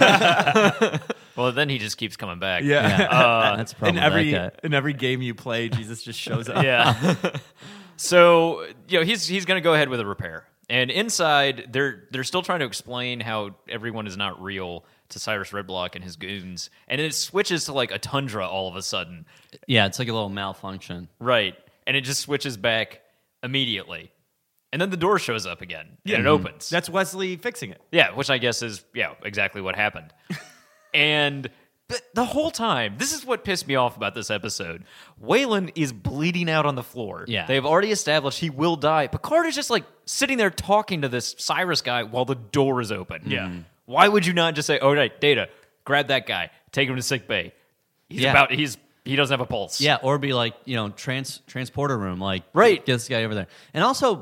Well, then he just keeps coming back. Yeah. yeah, that's probably in every that guy. in every game you play, Jesus just shows up. Yeah. So, you know, he's he's going to go ahead with a repair. And inside, they're they're still trying to explain how everyone is not real to Cyrus Redblock and his goons. And it switches to like a tundra all of a sudden. Yeah, it's like a little malfunction. Right. And it just switches back immediately. And then the door shows up again. Yeah. And it opens. That's Wesley fixing it. Yeah, which I guess is, yeah, exactly what happened. And but the whole time, this is what pissed me off about this episode. Waylon is bleeding out on the floor. Yeah. They've already established he will die. Picard is just like sitting there talking to this Cyrus guy while the door is open. Yeah. Why would you not just say, "All right, Data, grab that guy, take him to sick bay. He's Yeah. about he's he doesn't have a pulse." Yeah, or be like, you know, trans transporter room, like, Right. get this guy over there. And also, but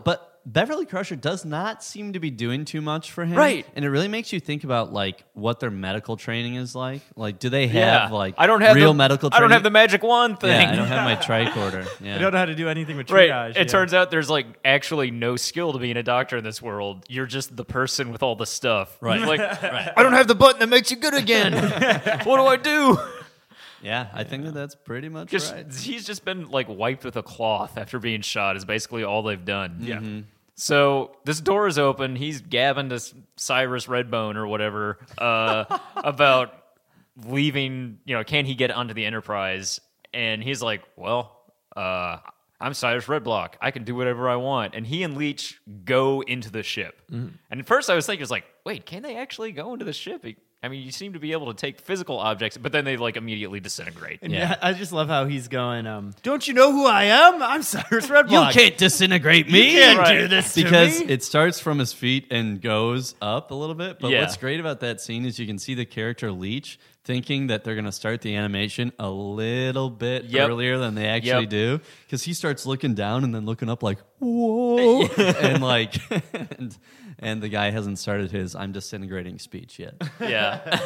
Beverly Crusher does not seem to be doing too much for him. Right. And it really makes you think about like what their medical training is like. Like, do they have Yeah. like I don't have real the, medical I training? don't have the magic wand thing. Yeah, I don't have my tricorder. Yeah. I don't know how to do anything with Right. triage. It yeah. turns out there's like actually no skill to being a doctor in this world. You're just the person with all the stuff. Right. Like, I don't have the button that makes you good again. What do I do? Yeah, I think that that's pretty much Just right. he's just been like wiped with a cloth after being shot. Is basically all they've done. Yeah. Mm-hmm. So this door is open. He's gabbing to Cyrus Redbone or whatever uh, about leaving. You know, can he get onto the Enterprise? And he's like, "Well, uh, I'm Cyrus Redblock. I can do whatever I want." And he and Leech go into the ship. Mm-hmm. And at first, I was thinking, "It's like, wait, can they actually go into the ship?" I mean, you seem to be able to take physical objects, but then they like immediately disintegrate. And Yeah. yeah, I just love how he's going. Um, Don't you know who I am? I'm Cyrus Redblock. can't disintegrate me. You can't Right. do this to Because me. it starts from his feet and goes up a little bit. But Yeah. what's great about that scene is you can see the character Leech thinking that they're going to start the animation a little bit Yep. earlier than they actually Yep. do. Because he starts looking down and then looking up like, whoa. and like, and, and the guy hasn't started his I'm disintegrating speech yet. Yeah.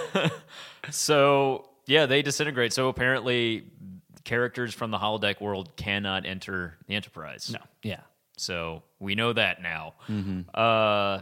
So, yeah, they disintegrate. So apparently, characters from the holodeck world cannot enter the Enterprise. No. Yeah. So we know that now. Mm-hmm. Uh,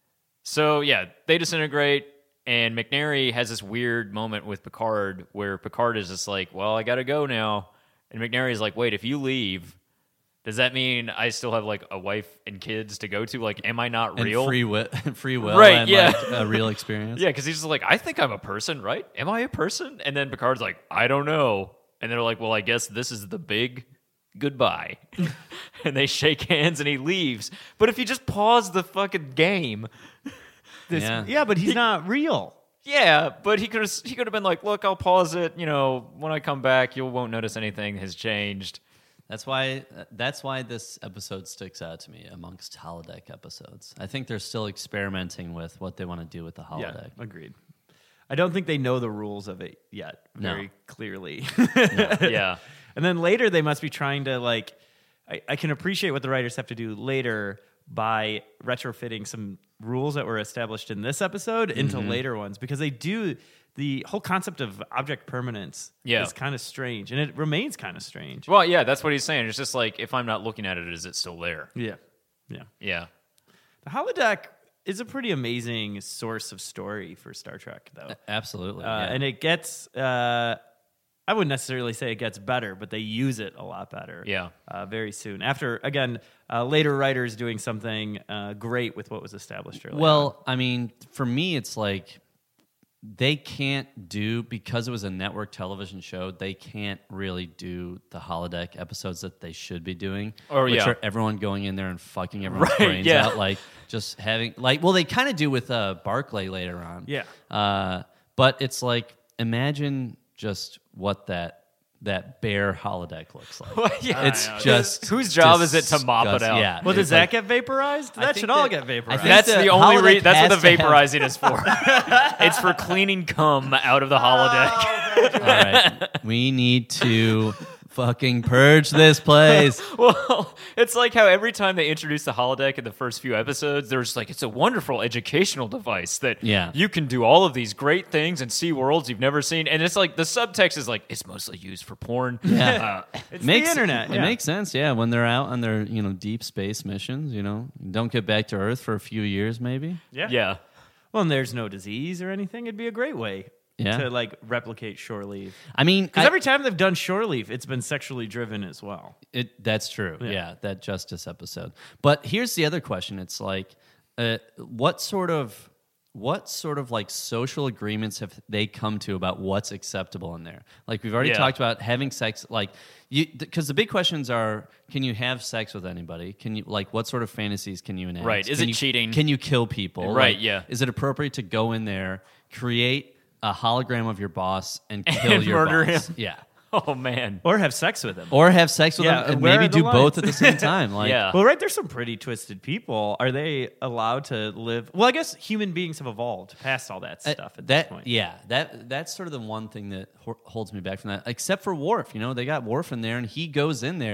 so, yeah, they disintegrate, and McNary has this weird moment with Picard where Picard is just like, well, I got to go now. And McNary is like, wait, if you leave, does that mean I still have like a wife and kids to go to? Like, am I not And real? free will, free will Right, and yeah. like a real experience. Yeah, because he's just like, I think I'm a person, right? Am I a person? And then Picard's like, I don't know. And they're like, well, I guess this is the big goodbye. And they shake hands and he leaves. But if you just pause the fucking game, This- Yeah. yeah, but he's not real. yeah, but he could have he could have been like, look, I'll pause it. You know, when I come back, you won't notice anything has changed. That's why that's why this episode sticks out to me amongst holodeck episodes. I think they're still experimenting with what they want to do with the holodeck. Yeah, agreed. I don't think they know the rules of it yet No. very clearly. Yeah. And then later they must be trying to like I, I can appreciate what the writers have to do later by retrofitting some rules that were established in this episode into Mm-hmm. later ones because they do the whole concept of object permanence Yeah. is kind of strange and it remains kind of strange. Well, yeah, that's what he's saying. It's just like, if I'm not looking at it, is it still there? Yeah. Yeah. Yeah. The holodeck is a pretty amazing source of story for Star Trek though. Absolutely. Uh, yeah. And it gets, uh, I wouldn't necessarily say it gets better, but they use it a lot better. Yeah. Uh, very soon. After, again, uh, later writers doing something uh, great with what was established earlier. Well, I mean, for me, it's like they can't do, because it was a network television show, they can't really do the holodeck episodes that they should be doing. Or, which yeah. are everyone going in there and fucking everyone's Right, brains yeah. out. Like, just having, like, well, they kind of do with uh, Barclay later on. Yeah. Uh, but it's like, imagine just what that that bare holodeck looks like. Yeah. It's I know. just Whose job is it to mop it disgust- out? Yeah. well, does it's that like- get vaporized? I That think should all that- get I vaporized. think That's the the only holodeck re- That's what has the to have- vaporizing is for. It's for cleaning cum out of the holodeck. All right. We need to fucking purge this place. Well, it's like how every time they introduce the holodeck in the first few episodes, there's like, it's a wonderful educational device that Yeah. you can do all of these great things and see worlds you've never seen. And it's like the subtext is like, it's mostly used for porn. Yeah. Uh, It's makes, the internet. It yeah. makes sense, yeah. When they're out on their, you know, deep space missions, you know, don't get back to Earth for a few years, maybe. yeah. yeah. Well, and there's no disease or anything. It'd be a great way Yeah. to like replicate shore leave. I mean, Because I- every time they've done shore leave, it's been sexually driven as well. It that's true. Yeah. Yeah. that Justice episode. But here's the other question. It's like, uh, what sort of what sort of like social agreements have they come to about what's acceptable in there? Like we've already Yeah. talked about having sex. Like you, because the big questions are: can you have sex with anybody? Can you like what sort of fantasies can you enact? Right. Is Can it you- cheating? Can you kill people? Right, Like, yeah. Is it appropriate to go in there, create a hologram of your boss, and kill And your murder boss? him. Yeah. Oh, man. Or have sex with them. Or have sex with Yeah, them and where maybe are the do both lines? at the same time. Like, Yeah. Well, right, there's some pretty twisted people. Are they allowed to live? Well, I guess human beings have evolved past all that Uh, stuff at that this point. yeah, that that's sort of the one thing that ho- holds me back from that. Except for Worf, you know, they got Worf in there, and he goes in there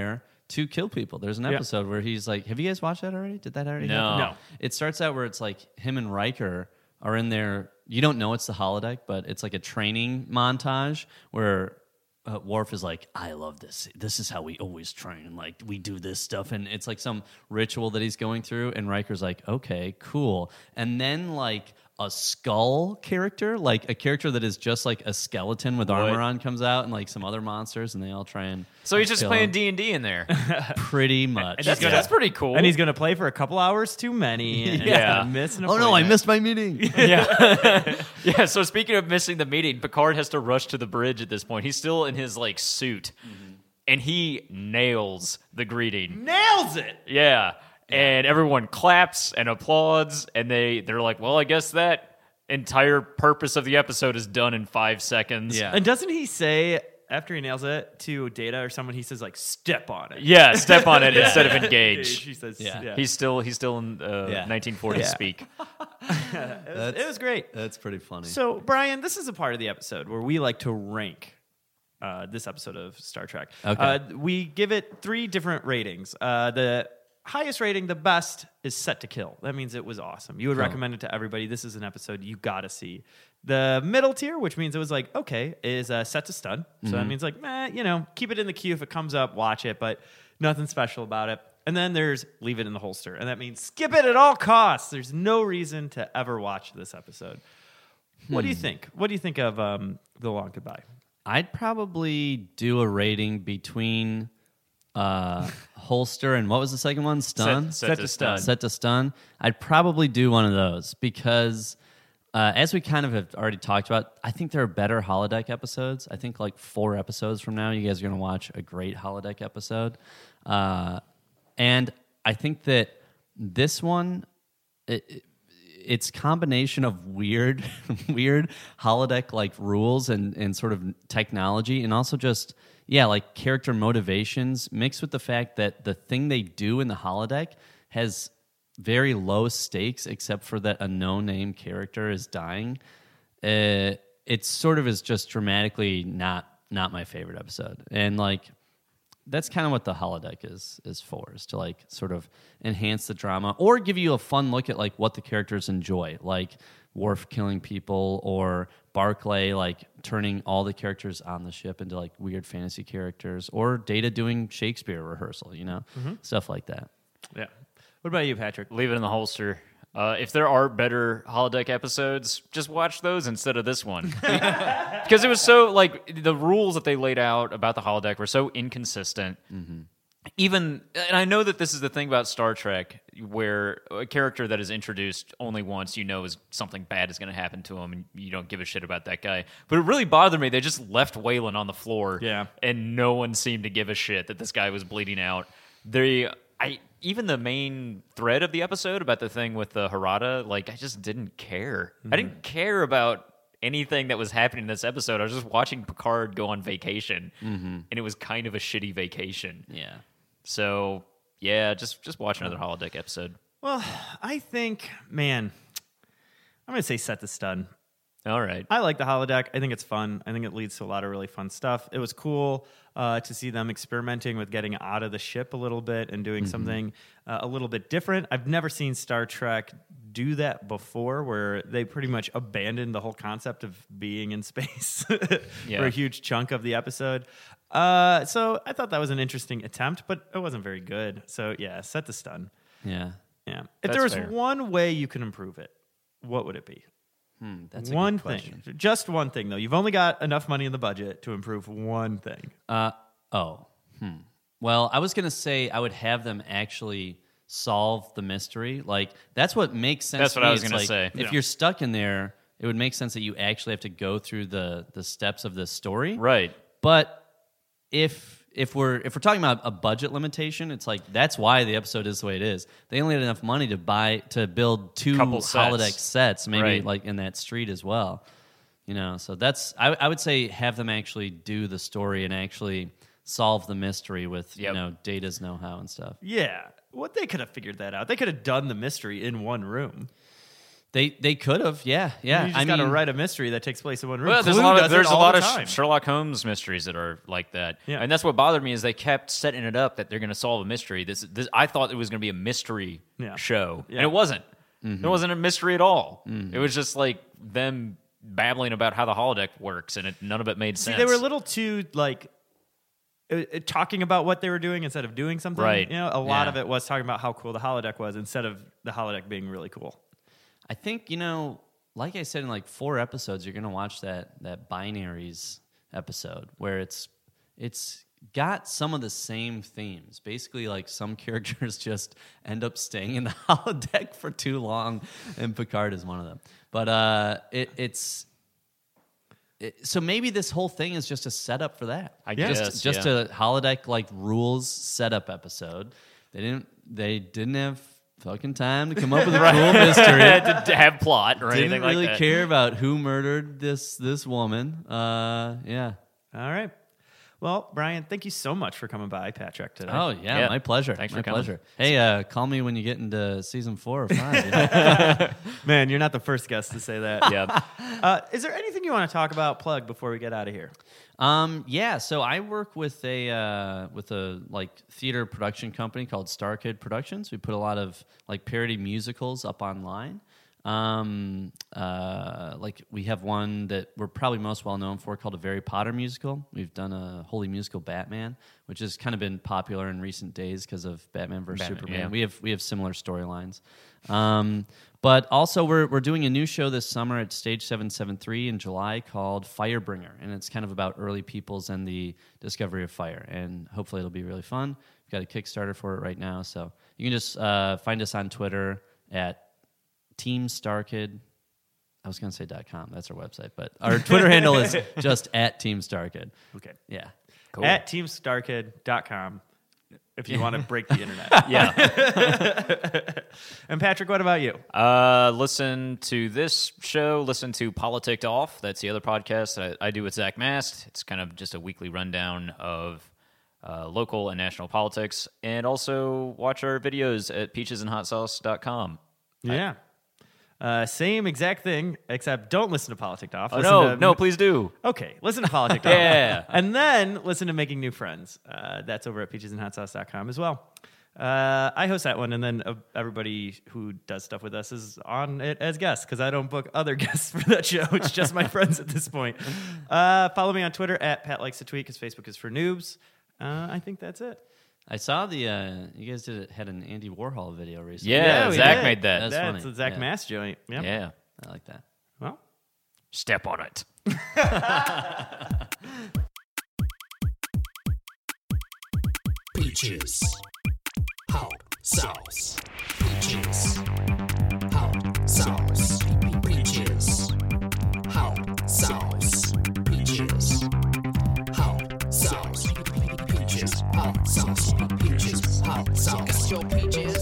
to kill people. There's an Yeah. episode where he's like, have you guys watched that already? Did that already No. happen? No. It starts out where it's like him and Riker are in there. You don't know it's the holodeck, but it's like a training montage where uh, Worf is like, I love this. This is how we always train. And like, we do this stuff. And it's like some ritual that he's going through. And Riker's like, okay, cool. And then like a skull character, like a character that is just like a skeleton with armor What? on comes out, and like some other monsters, and they all try and So he's just kill playing him. D and D in there. Pretty much. And That's, gonna- that's pretty cool. And he's going to play for a couple hours too many. And Yeah. he's gonna miss an Oh no, I appointment. missed my meeting. yeah. yeah. So speaking of missing the meeting, Picard has to rush to the bridge at this point. He's still in his like suit, and he nails the greeting. Nails it. Yeah. And everyone claps and applauds, and they they're like, "Well, I guess that entire purpose of the episode is done in five seconds." Yeah. And doesn't he say, after he nails it to Data or someone, he says, like, step on it. Yeah. Step on it instead of engage. He says, Yeah. yeah. He's still he's still in uh, Yeah. nineteen forties Yeah. speak. it, was, it was great. That's pretty funny. So, Brian, this is a part of the episode where we like to rank uh, this episode of Star Trek. Okay. Uh, we give it three different ratings. Uh, the highest rating, the best, is Set to Kill. That means it was awesome. You would Cool. recommend it to everybody. This is an episode you got to see. The middle tier, which means it was like, okay, is uh, Set to Stun. So that means like, meh, you know, keep it in the queue. If it comes up, watch it, but nothing special about it. And then there's Leave It in the Holster. And that means skip it at all costs. There's no reason to ever watch this episode. What do you think? What do you think of um, The Long Goodbye? I'd probably do a rating between uh, holster and what was the second one? Stun? Set, set to stun. Set to stun. I'd probably do one of those because, uh, as we kind of have already talked about, I think there are better holodeck episodes. I think like four episodes from now, you guys are going to watch a great holodeck episode. Uh, and I think that this one, it, it, it's combination of weird, weird holodeck like rules and, and sort of technology, and also just yeah, like character motivations mixed with the fact that the thing they do in the holodeck has very low stakes, except for that a no-name character is dying. Uh, it sort of is just dramatically not not my favorite episode, and like. That's kind of what the holodeck is is for, is to like sort of enhance the drama or give you a fun look at like what the characters enjoy, like Worf killing people or Barclay like turning all the characters on the ship into like weird fantasy characters, or Data doing Shakespeare rehearsal, you know, stuff like that. Yeah. What about you, Patrick? Leave it in the holster. Uh, if there are better holodeck episodes, just watch those instead of this one. Because it was so, like, the rules that they laid out about the holodeck were so inconsistent. Mm-hmm. Even, and I know that this is the thing about Star Trek, where a character that is introduced only once, you know, is something bad is going to happen to him, and you don't give a shit about that guy. But it really bothered me. They just left Waylon on the floor, Yeah. and no one seemed to give a shit that this guy was bleeding out. They, I even the main thread of the episode about the thing with the Harada, like I just didn't care. I didn't care about anything that was happening in this episode. I was just watching Picard go on vacation, and it was kind of a shitty vacation. Yeah. So yeah, just just watch another holodeck episode. Well, I think, man, I'm going to say Set to Stun. All right. I like the holodeck. I think it's fun. I think it leads to a lot of really fun stuff. It was cool uh, to see them experimenting with getting out of the ship a little bit and doing something uh, a little bit different. I've never seen Star Trek do that before, where they pretty much abandoned the whole concept of being in space Yeah. for a huge chunk of the episode. Uh, so I thought that was an interesting attempt, but it wasn't very good. So yeah, Set to Stun. Yeah. Yeah. If That's there was fair. one way you can improve it, what would it be? Hmm, that's a One good question. thing. Just one thing, though. You've only got enough money in the budget to improve one thing. Uh, oh. Hmm. Well, I was going to say I would have them actually solve the mystery. Like, that's what makes sense. That's to what I me. was It's gonna like, say. If Yeah. you're stuck in there, it would make sense that you actually have to go through the the steps of the story. Right. But if if we're if we're talking about a budget limitation, it's like that's why the episode is the way it is. They only had enough money to buy to build two Couple sets. holodeck sets, maybe Right. like in that street as well. You know, so that's I, I would say have them actually do the story and actually solve the mystery with Yep. you know Data's know-how and stuff. Yeah. What they could have figured that out. They could have done the mystery in one room. They they could have, yeah, yeah. You just I got to mean, write a mystery that takes place in one room. Well, there's Clue a lot does of it there's a all lot the of time. Sherlock Holmes mysteries that are like that, Yeah. and that's what bothered me is they kept setting it up that they're going to solve a mystery. This, this I thought it was going to be a mystery Yeah. show, Yeah. and it wasn't. Mm-hmm. It wasn't a mystery at all. It was just like them babbling about how the holodeck works, and it, none of it made See, sense. they were a little too like uh, uh, talking about what they were doing instead of doing something. Right. You know, a lot Yeah. of it was talking about how cool the holodeck was instead of the holodeck being really cool. I think, you know, like I said, in like four episodes, you're gonna watch that that binaries episode where it's it's got some of the same themes. Basically, like some characters just end up staying in the holodeck for too long, and Picard is one of them. But uh, it, it's it, so maybe this whole thing is just a setup for that. I just guess, just yeah. a holodeck like rules setup episode. They didn't they didn't have fucking time to come up with a cool mystery. to have plot or Didn't anything like really that. care about who murdered this this woman. Uh, yeah. All right. Well, Brian, thank you so much for coming by Pat Trek today. Oh yeah, Yeah. my pleasure. Thanks my for coming. pleasure. Hey, uh, call me when you get into season four or five. you know? Man, you're not the first guest to say that. Yeah. Uh, is there anything you want to talk about, plug, before we get out of here? Um, yeah, so I work with a uh, with a like theater production company called Star Kid Productions. We put a lot of like parody musicals up online. Um, uh, like we have one that we're probably most well known for called a Harry Potter musical. We've done a Holy Musical Batman, which has kind of been popular in recent days because of Batman versus Batman, Superman. yeah. We have we have similar storylines. Um, but also we're we're doing a new show this summer at Stage seven seventy-three in July called Firebringer, and it's kind of about early peoples and the discovery of fire. And hopefully it'll be really fun. We've got a Kickstarter for it right now, so you can just uh, find us on Twitter at Team Starkid. I was going to say .com. That's our website, but our Twitter handle is just at Team Starkid. Okay. Yeah. Cool. At team starkid dot com if you want to break the internet. Yeah. And Patrick, what about you? Uh, listen to this show. Listen to Politicked Off. That's the other podcast that I, I do with Zach Mast. It's kind of just a weekly rundown of uh, local and national politics. And also watch our videos at peaches and hot sauce dot com. Yeah. Uh, same exact thing, except don't listen to Politicked Off. Oh, Listen no, to- no, please do. Okay, listen to Politicked Off. Yeah. And then listen to Making New Friends. Uh, that's over at peaches and hot sauce dot com as well. Uh, I host that one, and then uh, everybody who does stuff with us is on it as guests because I don't book other guests for that show. It's just my friends at this point. Uh, follow me on Twitter at Pat Likes to Tweet because Facebook is for noobs. Uh, I think that's it. I saw the, uh, you guys did had an Andy Warhol video recently. Yeah, we Zach did. made that. That's That's funny. a Zach Yeah. Mass joint. Yep. Yeah. I like that. Well, Step on it. Peaches. Hot sauce. Peaches. Hot sauce. Peaches. Hot sauce. Peaches. Hot sauce. Peaches. Hot sauce. Peaches. Hot sauce. Got your peaches.